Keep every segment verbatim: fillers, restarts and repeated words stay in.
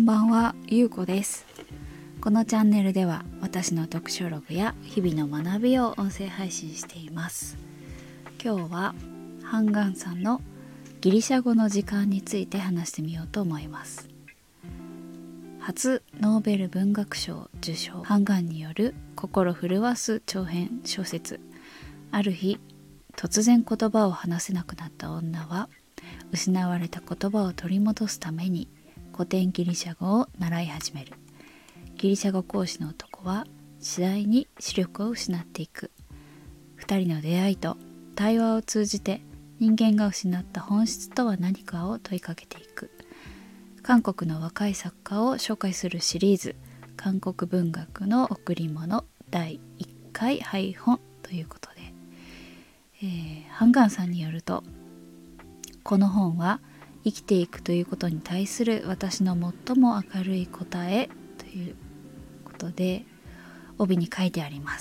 ばんは、ゆうこです。このチャンネルでは私の読書ログや日々の学びを音声配信しています。今日はハンガンさんのギリシャ語の時間について話してみようと思います。初ノーベル文学賞受賞、ハンガンによる心震わす長編小説。ある日、突然言葉を話せなくなった女は失われた言葉を取り戻すために古典ギリシャ語を習い始める。ギリシャ語講師の男は次第に視力を失っていく。二人の出会いと対話を通じて人間が失った本質とは何かを問いかけていく。韓国の若い作家を紹介するシリーズ、韓国文学の贈り物だいいっかい配本ということで、えー、ハンガンさんによると、この本は生きていくということに対する私の最も明るい答えということで帯に書いてあります。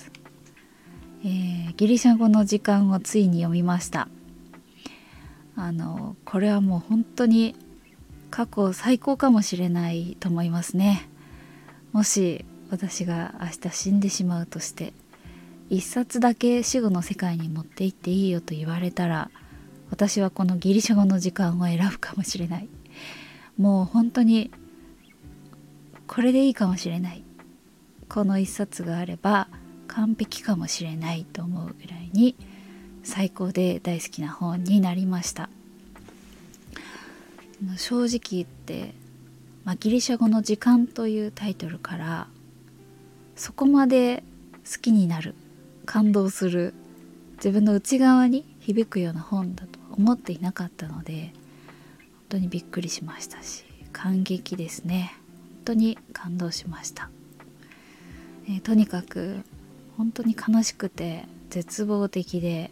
えー、ギリシャ語の時間をついに読みました。あのこれはもう本当に過去最高かもしれないと思いますね。もし私が明日死んでしまうとして、一冊だけ死後の世界に持って行っていいよと言われたら、私はこのギリシャ語の時間を選ぶかもしれない。もう本当にこれでいいかもしれない。この一冊があれば完璧かもしれないと思うぐらいに最高で大好きな本になりました。正直言って、まあ、ギリシャ語の時間というタイトルからそこまで好きになる、感動する、自分の内側に響くような本だと思っていなかったので、本当にびっくりしましたし、感激ですね。本当に感動しました。えー、とにかく本当に悲しくて絶望的で、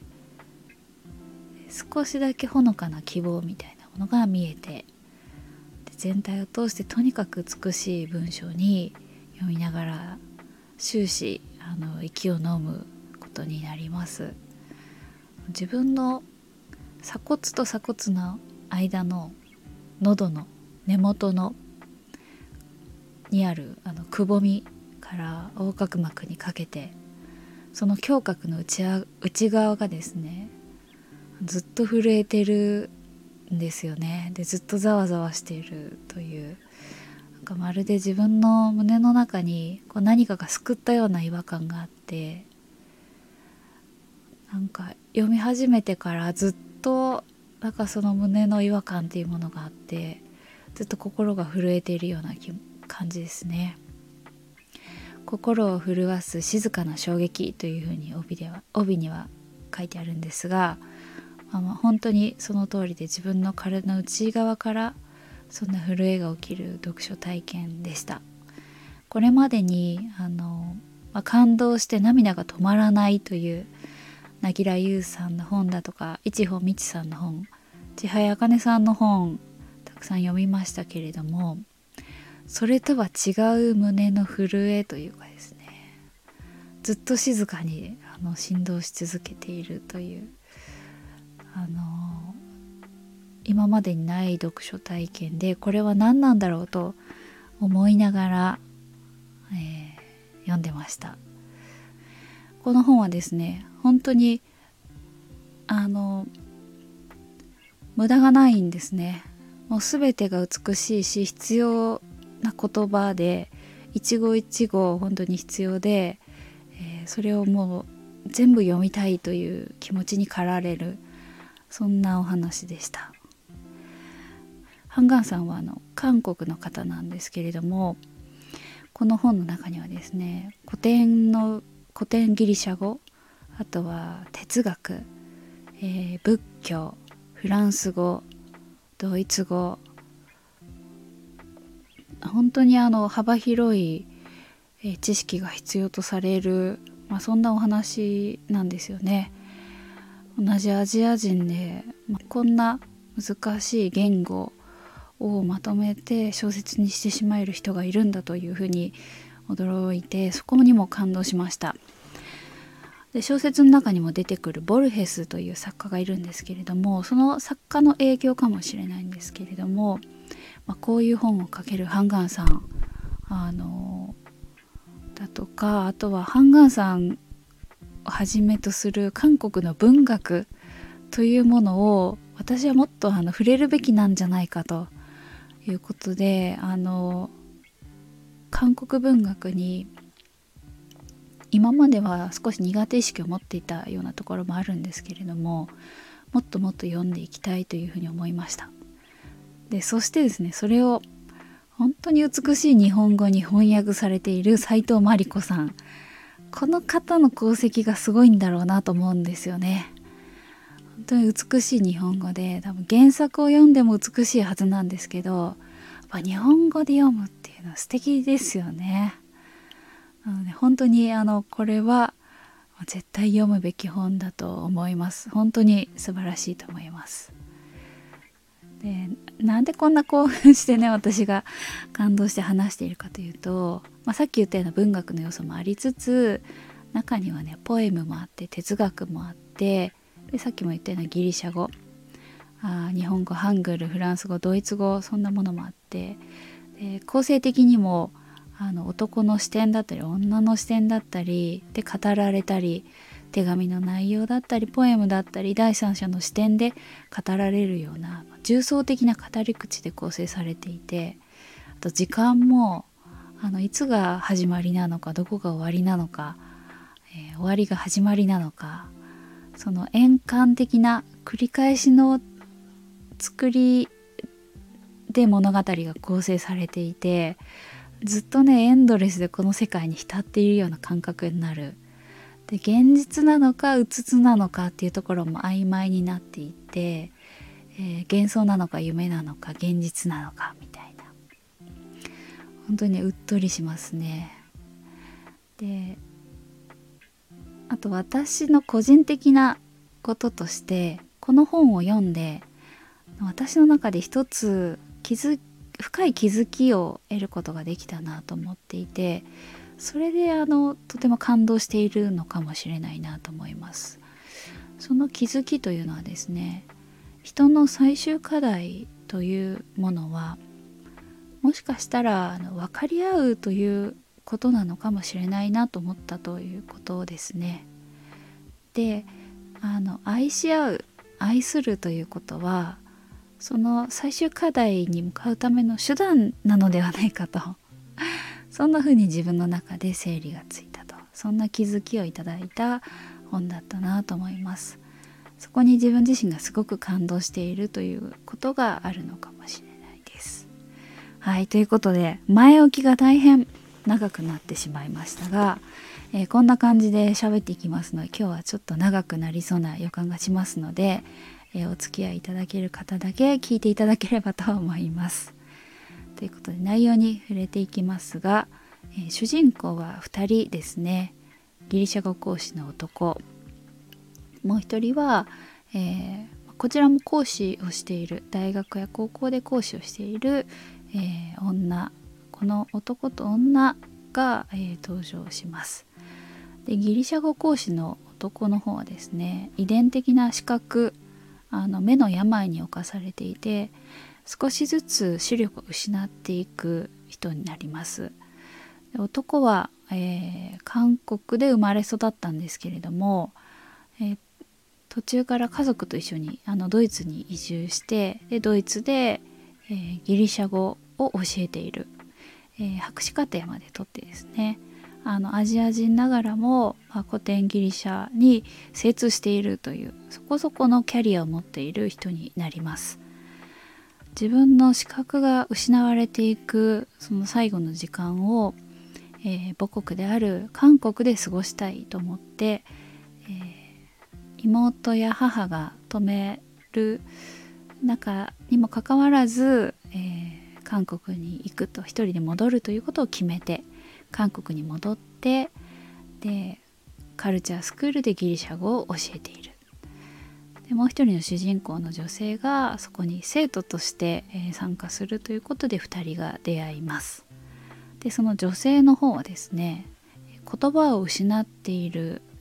少しだけほのかな希望みたいなものが見えて、で全体を通してとにかく美しい文章に読みながら終始あの息を飲むことになります。自分の鎖骨と鎖骨の間の喉の根元のにあるあのくぼみから横隔膜にかけて、その胸郭の 内, 内側がですね、ずっと震えてるんですよね。でずっとざわざわしているという、なんかまるで自分の胸の中にこう何かがすくったような違和感があって、なんか読み始めてからずっとなんかその胸の違和感っていうものがあって、ずっと心が震えているような感じですね。心を震わす静かな衝撃というふうに帯では帯には書いてあるんですが、まあ、まあ本当にその通りで、自分の体の内側からそんな震えが起きる読書体験でした。これまでにあの、まあ、感動して涙が止まらないという凪良ゆうさんの本だとか、市穂美智さんの本、千早茜さんの本、たくさん読みましたけれども、それとは違う胸の震えというかですね、ずっと静かにあの振動し続けているという、あの今までにない読書体験で、これは何なんだろうと思いながら、えー、読んでました。この本はですね、本当にあの無駄がないんですね。もう全てが美しいし、必要な言葉で、一語一語本当に必要で、えー、それをもう全部読みたいという気持ちに駆られる、そんなお話でした。ハンガンさんはあの韓国の方なんですけれども、この本の中にはですね、古典の古典ギリシャ語、あとは哲学、えー、仏教、フランス語、ドイツ語、本当にあの幅広い、えー、知識が必要とされる、まあ、そんなお話なんですよね。同じアジア人で、まあ、こんな難しい言語をまとめて小説にしてしまえる人がいるんだというふうに驚いて、そこにも感動しました。 で小説の中にも出てくるボルヘスという作家がいるんですけれども、その作家の影響かもしれないんですけれども、まあ、こういう本を書けるハンガンさんあのだとか、あとはハンガンさんをはじめとする韓国の文学というものを私はもっとあの触れるべきなんじゃないかということで、あの韓国文学に今までは少し苦手意識を持っていたようなところもあるんですけれども、もっともっと読んでいきたいというふうに思いました。でそしてですね、それを本当に美しい日本語に翻訳されている斉藤真理子さん、この方の功績がすごいんだろうなと思うんですよね。本当に美しい日本語で、多分原作を読んでも美しいはずなんですけど、やっぱ日本語で読むっていうのは素敵ですよね。なので本当にあのこれは絶対読むべき本だと思います。本当に素晴らしいと思います。でなんでこんな興奮してね、私が感動して話しているかというと、まあ、さっき言ったような文学の要素もありつつ、中にはねポエムもあって哲学もあって、でさっきも言ったようなギリシャ語、あ日本語、ハングル、フランス語、ドイツ語、そんなものもあって、で構成的にもあの男の視点だったり女の視点だったりで語られたり、手紙の内容だったりポエムだったり第三者の視点で語られるような重層的な語り口で構成されていて、あと時間もあのいつが始まりなのかどこが終わりなのか、えー、終わりが始まりなのか、その円環的な繰り返しの作りで物語が構成されていて、ずっとねエンドレスでこの世界に浸っているような感覚になる。で現実なのかうつつなのかっていうところも曖昧になっていて、えー、幻想なのか夢なのか現実なのかみたいな、本当にねうっとりしますね。であと私の個人的なこととして、この本を読んで私の中で一つ気づ深い気づきを得ることができたなと思っていて、それであのとても感動しているのかもしれないなと思います。その気づきというのはですね、人の最終課題というものはもしかしたらあの分かり合うということなのかもしれないなと思ったということですね。であの愛し合う、愛するということはその最終課題に向かうための手段なのではないかとそんな風に自分の中で整理がついたと、そんな気づきをいただいた本だったなと思います。そこに自分自身がすごく感動しているということがあるのかもしれないです。はい、ということで前置きが大変長くなってしまいましたが、えー、こんな感じで喋っていきますので、今日はちょっと長くなりそうな予感がしますので、えー、お付き合いいただける方だけ聞いていただければと思います。ということで内容に触れていきますが、えー、主人公はふたりですね。ギリシャ語講師の男、もう一人は、えー、こちらも講師をしている、大学や高校で講師をしている、えー、女、この男と女が、えー、登場します。でギリシャ語講師の男の方はですね、遺伝的な視覚、あの目の病に侵されていて、少しずつ視力を失っていく人になります。で男は、えー、韓国で生まれ育ったんですけれども、えー、途中から家族と一緒にあのドイツに移住して、でドイツで、えー、ギリシャ語を教えている、えー、博士課程まで取ってですね、あのアジア人ながらも、まあ、古典ギリシャに精通しているというそこそこのキャリアを持っている人になります。自分の視覚が失われていくその最後の時間を、えー、母国である韓国で過ごしたいと思って、えー、妹や母が止める中にもかかわらず、えー、韓国に行くと、一人で戻るということを決めて韓国に戻って、でカルチャースクールでギリシャ語を教えている。でもう一人の主人公の女性がそこに生徒として、えー、参加するということでふたりが出会います。でその女性の方はですね、言葉を失っている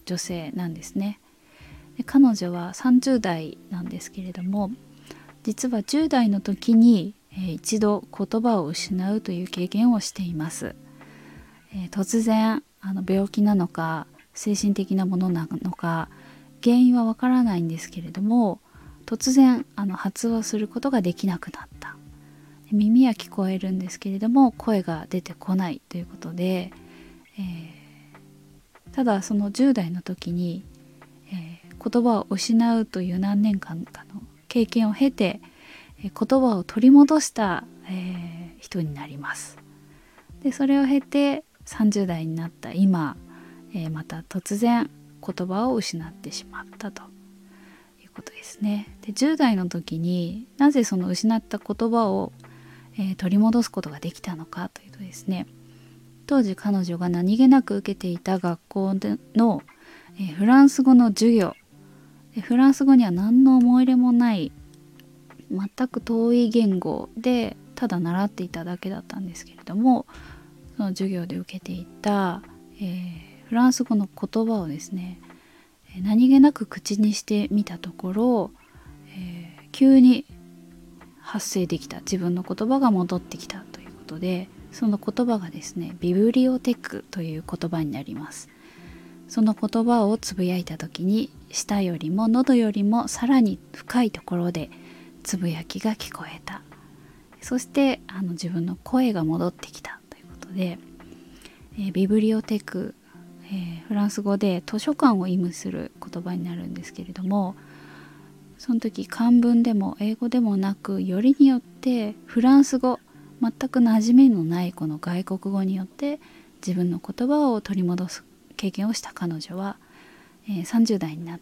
女性なんですね。で彼女はさんじゅう代なんですけれども、実はじゅう代の時に、えー、一度言葉を失うという経験をしています。えー、突然あの病気なのか精神的なものなのか原因はわからないんですけれども、突然あの発話することができなくなった。耳は聞こえるんですけれども声が出てこないということで、えー、ただそのじゅう代の時に、えー、言葉を失うという何年間かの経験を経て、えー、言葉を取り戻した、えー、人になります。でそれを経てさんじゅう代になった今、えー、また突然言葉を失ってしまったということですね。でじゅう代の時になぜその失った言葉をえー、取り戻すことができたのかというとですね、当時彼女が何気なく受けていた学校での、えー、フランス語の授業で、フランス語には何の思い入れもない全く遠い言語でただ習っていただけだったんですけれども、その授業で受けていた、えー、フランス語の言葉をですね、何気なく口にしてみたところ、えー、急に発生できた、自分の言葉が戻ってきたということで、その言葉がですねビブリオテクという言葉になります。その言葉をつぶやいた時に舌よりも喉よりもさらに深いところでつぶやきが聞こえた。そしてあの自分の声が戻ってきたということで、えー、ビブリオテク、えー、フランス語で図書館を意味する言葉になるんですけれども、その時漢文でも英語でもなく、よりによってフランス語、全く馴染みのないこの外国語によって自分の言葉を取り戻す経験をした彼女は、えー、さんじゅう代になって、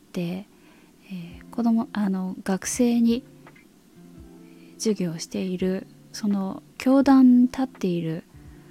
えー、子供あの学生に授業をしているその教壇に立っている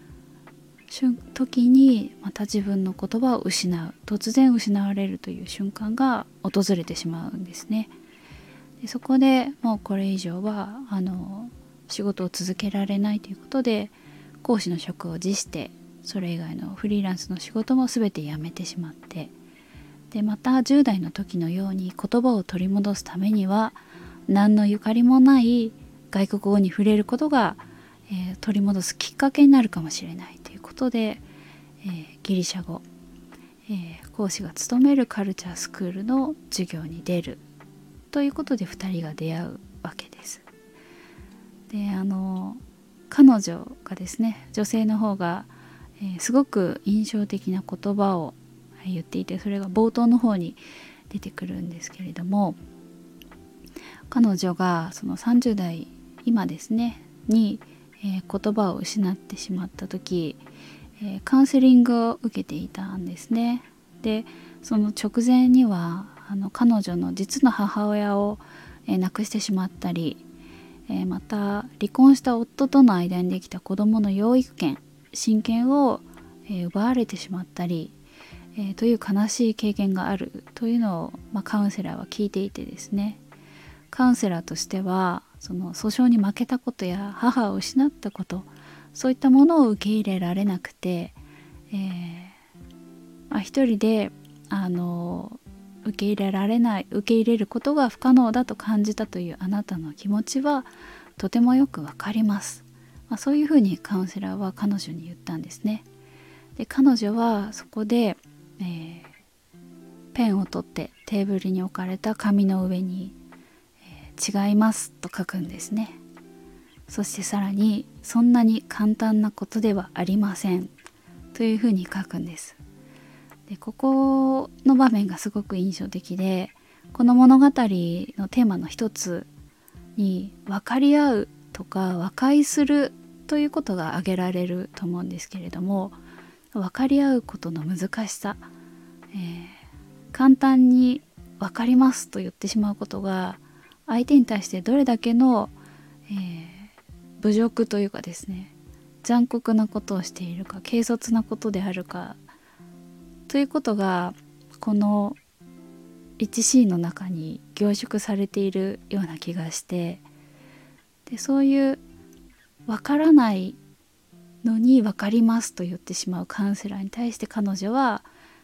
時にまた自分の言葉を失う、突然失われるという瞬間が訪れてしまうんですね。でそこでもうこれ以上はあの仕事を続けられないということで、講師の職を辞して、それ以外のフリーランスの仕事も全て辞めてしまって、でまたじゅう代の時のように言葉を取り戻すためには何のゆかりもない外国語に触れることが、えー、取り戻すきっかけになるかもしれないということで、えー、ギリシャ語、えー、講師が勤めるカルチャースクールの授業に出るということでふたりが出会うわけです。であの彼女がですね、女性の方が、えー、すごく印象的な言葉を言っていて、それが冒頭の方に出てくるんですけれども、彼女がそのさんじゅう代今ですねに、えー、言葉を失ってしまった時、えー、カウンセリングを受けていたんですね。でその直前にはあの彼女の実の母親を、えー、亡くしてしまったり、えー、また離婚した夫との間にできた子どもの養育権、親権を、えー、奪われてしまったり、えー、という悲しい経験があるというのを、まあ、カウンセラーは聞いていてですね、カウンセラーとしてはその訴訟に負けたことや母を失ったこと、そういったものを受け入れられなくて、えーまあ、一人であの受け入れられない、受け入れることが不可能だと感じたというあなたの気持ちはとてもよくわかります、まあ、そういうふうにカウンセラーは彼女に言ったんですね。で彼女はそこで、えー、ペンを取ってテーブルに置かれた紙の上に、えー、違いますと書くんですね。そしてさらにそんなに簡単なことではありませんというふうに書くんです。でここの場面がすごく印象的で、この物語のテーマの一つに分かり合うとか和解するということが挙げられると思うんですけれども、分かり合うことの難しさ、えー、簡単に分かりますと言ってしまうことが相手に対してどれだけの、えー、侮辱というかですね、残酷なことをしているか、軽率なことであるかということがこのいちシーンの中に凝縮されているような気がして、でそういう分からないのに分かりますと言ってしまうカウンセラーに対して彼女は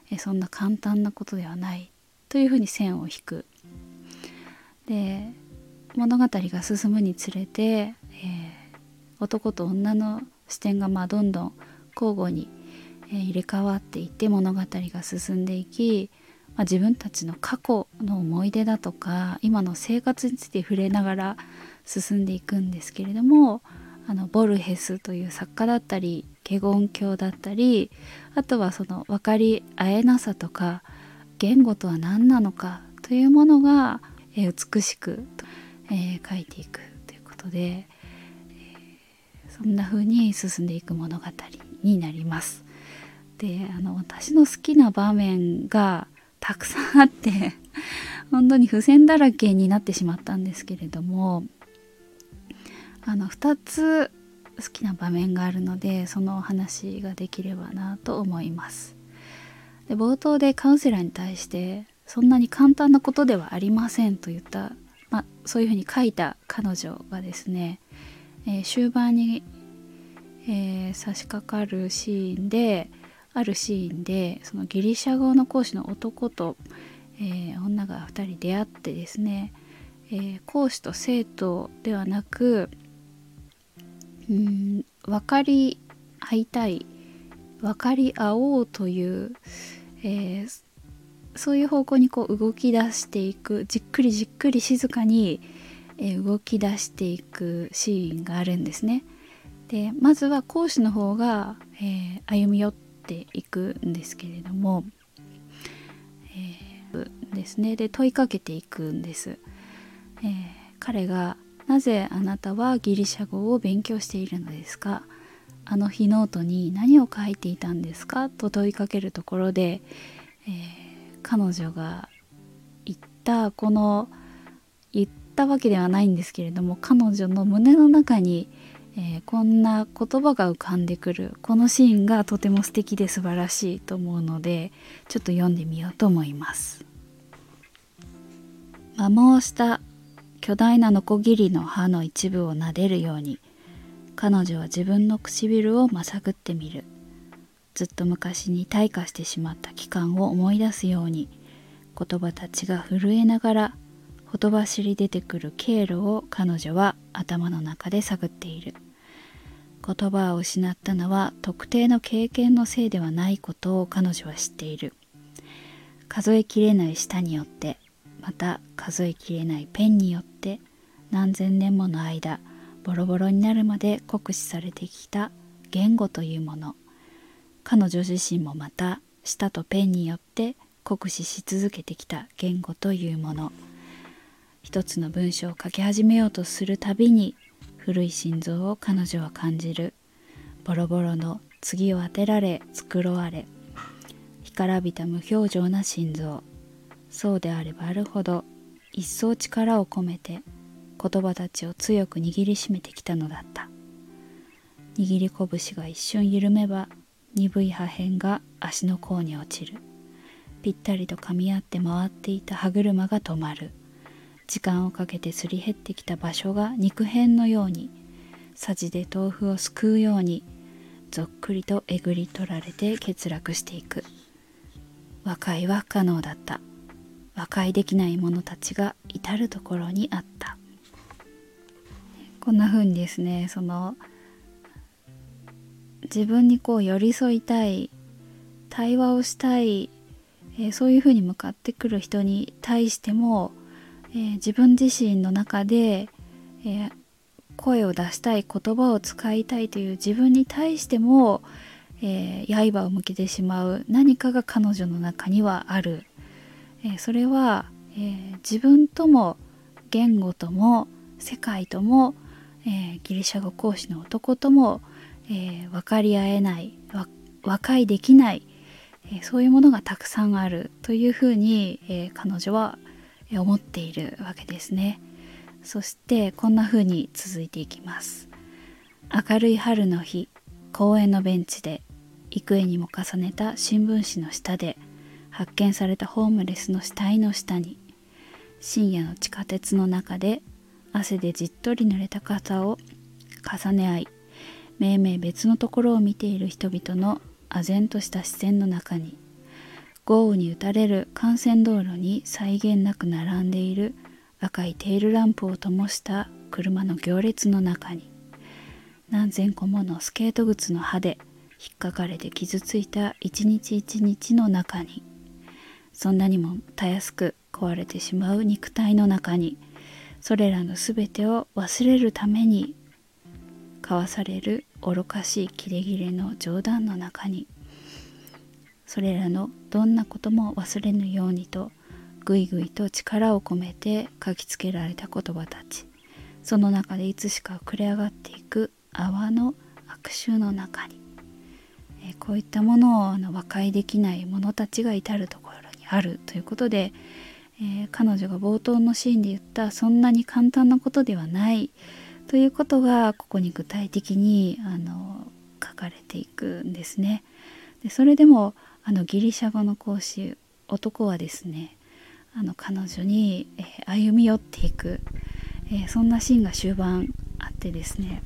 えそんな簡単なことではないというふうに線を引く。で物語が進むにつれて、えー、男と女の視点がまあどんどん交互に、えー、入れ替わっていって物語が進んでいき、まあ、自分たちの過去の思い出だとか今の生活について触れながら進んでいくんですけれども、あのボルヘスという作家だったり華厳経だったり、あとはその分かり合えなさとか言語とは何なのかというものが、えー、美しく、えー、書いていくということで、えー、そんな風に進んでいく物語になります。であの私の好きな場面がたくさんあって本当に付箋だらけになってしまったんですけれども、あのふたつ好きな場面があるのでそのお話ができればなと思います。で冒頭でカウンセラーに対してそんなに簡単なことではありませんと言った、まあ、そういうふうに書いた彼女がですね、えー、終盤に、えー、差し掛かるシーンであるシーンでそのギリシャ語の講師の男と、えー、女がふたり出会ってですね、えー、講師と生徒ではなくうん分かり合いたい分かり合おうという、えー、そういう方向にこう動き出していく、じっくりじっくり静かに、えー、動き出していくシーンがあるんですね。でまずは講師の方が、えー、歩み寄っていくんですけれども、えー、ですねで問いかけていくんです。えー、彼がなぜあなたはギリシャ語を勉強しているのですか？あの日ノートに何を書いていたんですか？と問いかけるところで、えー、彼女が言ったこの言ったわけではないんですけれども、彼女の胸の中に、えー、こんな言葉が浮かんでくるこのシーンがとても素敵で素晴らしいと思うのでちょっと読んでみようと思います。摩耗した巨大なノコギリの刃の一部を撫でるように彼女は自分の唇をまさぐってみる。ずっと昔に退化してしまった期間を思い出すように言葉たちが震えながらほとばしり出てくる経路を彼女は頭の中で探っている。言葉を失ったのは特定の経験のせいではないことを彼女は知っている。数えきれない舌によってまた数えきれないペンによって何千年もの間ボロボロになるまで酷使されてきた言語というもの、彼女自身もまた舌とペンによって酷使し続けてきた言語というもの、一つの文章を書き始めようとするたびに古い心臓を彼女は感じる。ボロボロの次を当てられ繕われ干からびた無表情な心臓、そうであればあるほど一層力を込めて言葉たちを強く握りしめてきたのだった。握り拳が一瞬緩めば鈍い破片が足の甲に落ちる。ぴったりと噛み合って回っていた歯車が止まる。時間をかけてすり減ってきた場所が肉片のように、さじで豆腐をすくうようにぞっくりとえぐり取られて欠落していく。和解は不可能だった。和解できない者たちが至るところにあった。こんな風にですね、その自分にこう寄り添いたい、対話をしたい、えー、そういう風に向かってくる人に対しても、えー、自分自身の中で、えー、声を出したい、言葉を使いたいという自分に対しても、えー、刃を向けてしまう何かが彼女の中にはある。えー、それは、えー、自分とも言語とも世界とも、えー、ギリシャ語講師の男とも、えー、分かり合えない、和解できない、えー、そういうものがたくさんあるというふうに、えー、彼女は思っているわけですね。そしてこんなふうに続いていきます。明るい春の日、公園のベンチで幾重にも重ねた新聞紙の下で発見されたホームレスの死体の下に、深夜の地下鉄の中で汗でじっとり濡れた傘を重ね合い、めいめい別のところを見ている人々の唖然とした視線の中に、 豪雨に打たれる幹線道路に際限なく並んでいる赤いテールランプを灯した車の行列の中に、何千個ものスケート靴の刃で引っかかれて傷ついた一日一日の中に、そんなにもたやすく壊れてしまう肉体の中に、それらのすべてを忘れるために交わされる愚かしいキレキレの冗談の中に、それらのどんなことも忘れぬようにとぐいぐいと力を込めて書きつけられた言葉たち、その中でいつしか膨れ上がっていく泡の悪臭の中に、えー、こういったものをあの和解できない者たちが至るところにあるということで、えー、彼女が冒頭のシーンで言ったそんなに簡単なことではないということがここに具体的にあの書かれていくんですね。でそれでもあのギリシャ語の講師男はですね、あの彼女に、えー、歩み寄っていく、えー、そんなシーンが終盤あってですね、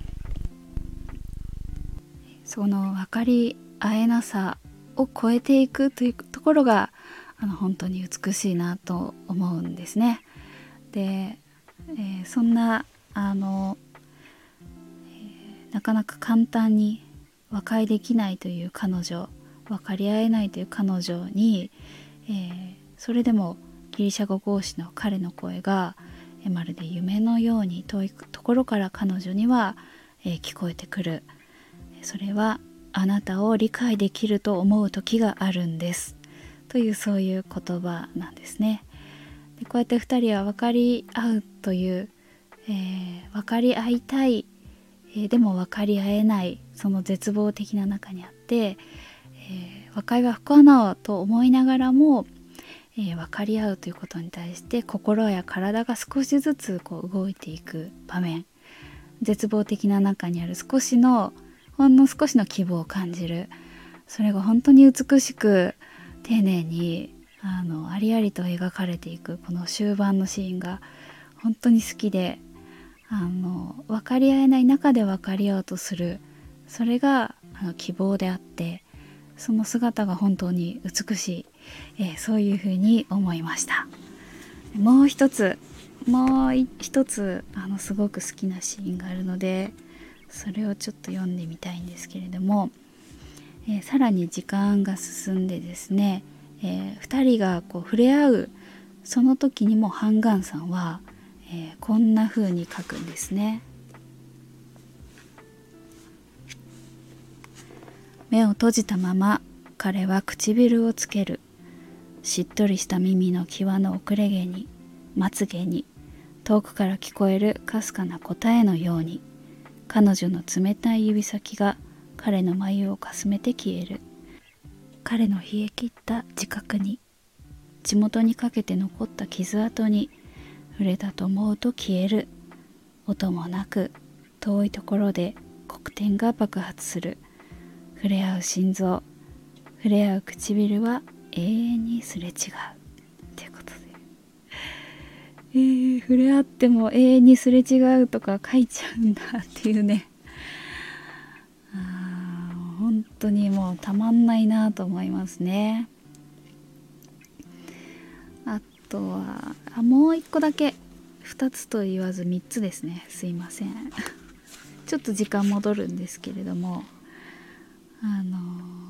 その分かり合えなさを超えていくというところがあの本当に美しいなと思うんですね。で、えー、そんなあの、えー、なかなか簡単に和解できないという彼女、分かり合えないという彼女に、えー、それでもギリシャ語講師の彼の声が、えー、まるで夢のように遠いところから彼女には、えー、聞こえてくる。それはあなたを理解できると思う時があるんですという、そういう言葉なんですね。でこうやってふたりは分かり合うという、えー、分かり合いたい、えー、でも分かり合えないその絶望的な中にあって、えー、和解は不可能と思いながらも、えー、分かり合うということに対して心や体が少しずつこう動いていく場面、絶望的な中にある少しのほんの少しの希望を感じる、それが本当に美しく丁寧にあのありありと描かれていくこの終盤のシーンが本当に好きで、あの分かり合えない中で分かり合おうとする、それがあの希望であって、その姿が本当に美しい、えー、そういうふうに思いました。もう一つもう一つあのすごく好きなシーンがあるので、それをちょっと読んでみたいんですけれども、えー、さらに時間が進んでですね、えー、ふたりがこう触れ合うその時にもハンガンさんは、えー、こんな風に書くんですね。目を閉じたまま彼は唇をつける。しっとりした耳の際の遅れ毛に、まつげに、遠くから聞こえるかすかな答えのように、彼女の冷たい指先が彼の眉をかすめて消える。彼の冷え切った自覚に、地元にかけて残った傷跡に触れたと思うと消える。音もなく遠いところで黒点が爆発する。触れ合う心臓、触れ合う唇は永遠にすれ違うということで、えー、触れ合っても永遠にすれ違うとか書いちゃうんだっていうね、あ本当にもうたまんないなと思いますね。あとはあもう一個だけ、ふたつと言わずみっつですね、すいませんちょっと時間戻るんですけれども、あのー、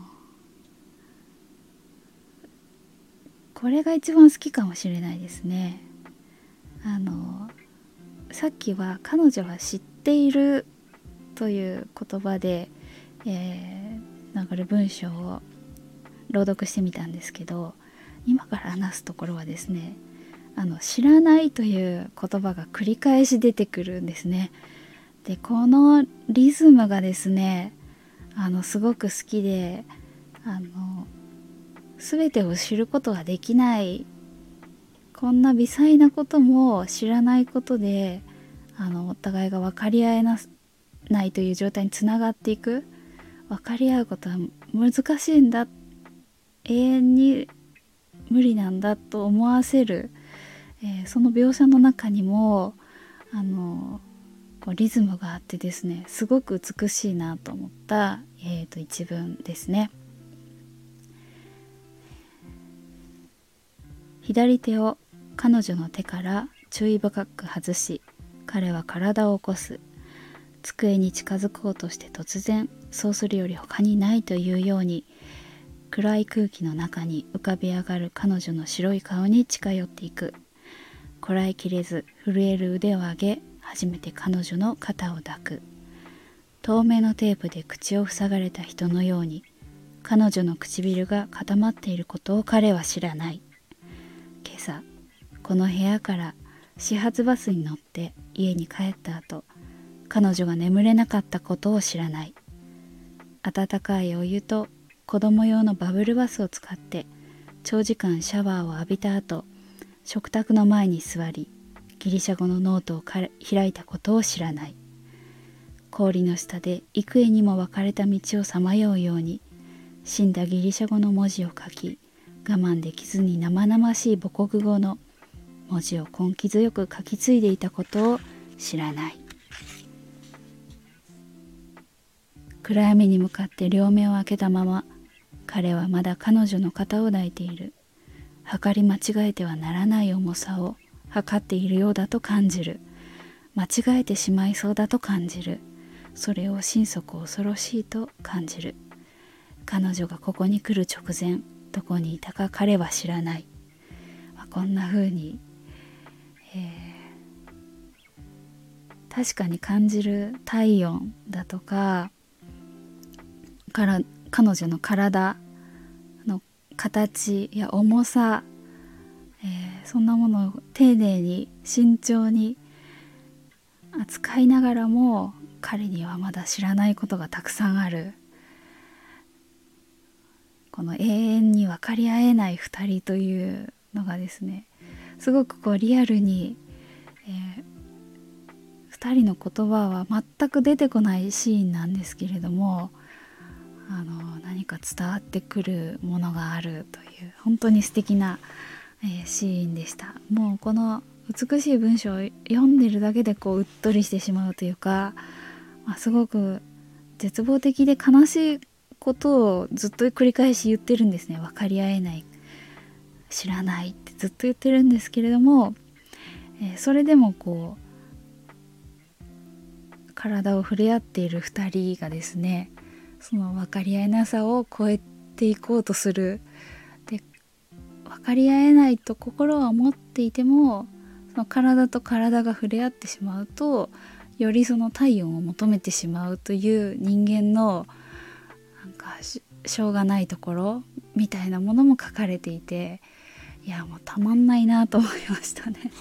これが一番好きかもしれないですね。あのー、さっきは彼女は知っているという言葉で、えー、流れ文章を朗読してみたんですけど、今から話すところはですね、あの知らないという言葉が繰り返し出てくるんですね。でこのリズムがですね、あのすごく好きで、あの全てを知ることはできない、こんな微細なことも知らないことで、あのお互いが分かり合えなないという状態につながっていく、分かり合うことは難しいんだ、永遠に無理なんだと思わせる、えー、その描写の中にもあのこうリズムがあってですね、すごく美しいなと思った、えー、と一文ですね。 左手を彼女の手から注意深く外し、彼は体を起こす。机に近づこうとして突然、そうするより他にないというように、暗い空気の中に浮かび上がる彼女の白い顔に近寄っていく。こらえきれず震える腕を上げ、初めて彼女の肩を抱く。透明のテープで口を塞がれた人のように、彼女の唇が固まっていることを彼は知らない。今朝、この部屋から始発バスに乗って家に帰った後、彼女が眠れなかったことを知らない。温かいお湯と子供用のバブルバスを使って長時間シャワーを浴びた後、食卓の前に座り、ギリシャ語のノートを開いたことを知らない。氷の下で幾重にも分かれた道をさまようように、死んだギリシャ語の文字を書き、我慢できずに生々しい母国語の文字を根気強く書き継いでいたことを知らない。暗闇に向かって両目を開けたまま、彼はまだ彼女の肩を抱いている。測り間違えてはならない重さを測っているようだと感じる。間違えてしまいそうだと感じる。それを心底恐ろしいと感じる。彼女がここに来る直前、どこにいたか彼は知らない。まあ、こんな風に、えー、確かに感じる体温だとか、から彼女の体の形や重さ、えー、そんなものを丁寧に慎重に扱いながらも、彼にはまだ知らないことがたくさんある。この永遠に分かり合えない二人というのがですね、すごくこうリアルに、えー、二人の言葉は全く出てこないシーンなんですけれども、あの何か伝わってくるものがあるという本当に素敵な、えー、シーンでした。もうこの美しい文章を読んでるだけでこううっとりしてしまうというか、まあ、すごく絶望的で悲しいことをずっと繰り返し言ってるんですね。分かり合えない、知らないってずっと言ってるんですけれども、えー、それでもこう体を触れ合っているふたりがですね、その分かり合えなさを超えていこうとする。で、分かり合えないと心は思っていても、その体と体が触れ合ってしまうと、よりその体温を求めてしまうという人間のなんか し, しょうがないところみたいなものも書かれていて、いやもうたまんないなと思いましたね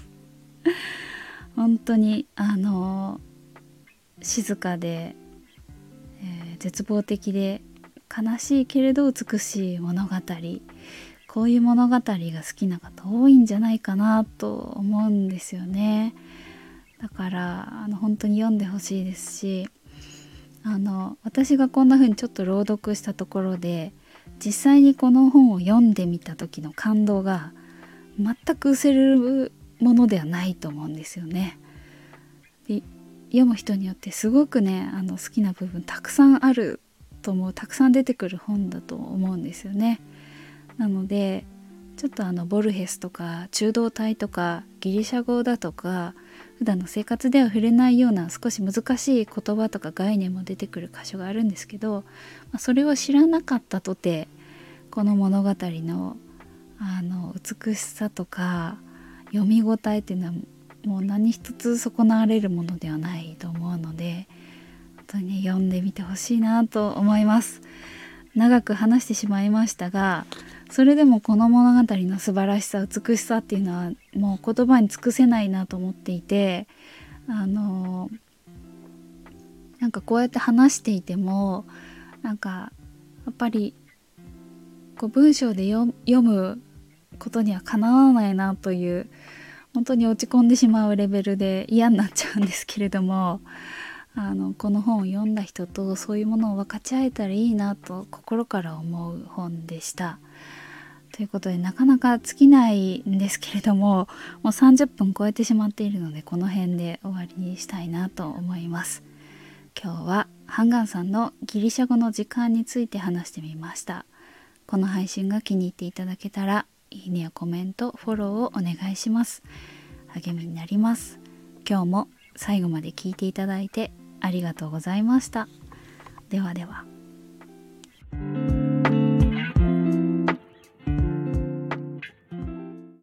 本当にあの静かで、えー、絶望的で悲しいけれど美しい物語、こういう物語が好きな方多いんじゃないかなと思うんですよね。だからあの本当に読んでほしいですし、あの私がこんな風にちょっと朗読したところで、実際にこの本を読んでみた時の感動が全く失せるものではないと思うんですよね。で、読む人によってすごくね、あの好きな部分たくさんあると思う、たくさん出てくる本だと思うんですよね。なのでちょっとあのボルヘスとか中道体とかギリシャ語だとか、普段の生活では触れないような少し難しい言葉とか概念も出てくる箇所があるんですけど、まあ、それを知らなかったとてこの物語のあの美しさとか読み応えっていうのはもう何一つ損なわれるものではないと思うので、本当に、ね、読んでみてほしいなと思います。長く話してしまいましたが、それでもこの物語の素晴らしさ、美しさっていうのはもう言葉に尽くせないなと思っていて、あのなんかこうやって話していても、なんかやっぱりこう文章で読むことにはかなわないなという、本当に落ち込んでしまうレベルで嫌になっちゃうんですけれども、あのこの本を読んだ人とそういうものを分かち合えたらいいなと心から思う本でした。ということで、なかなか尽きないんですけれども、もうさんじゅっぷん超えてしまっているので、この辺で終わりにしたいなと思います。今日はハンガンさんのギリシャ語の時間について話してみました。この配信が気に入っていただけたらいいねやコメント、フォローをお願いします。励みになります。今日も最後まで聞いていただいてありがとうございました。ではでは。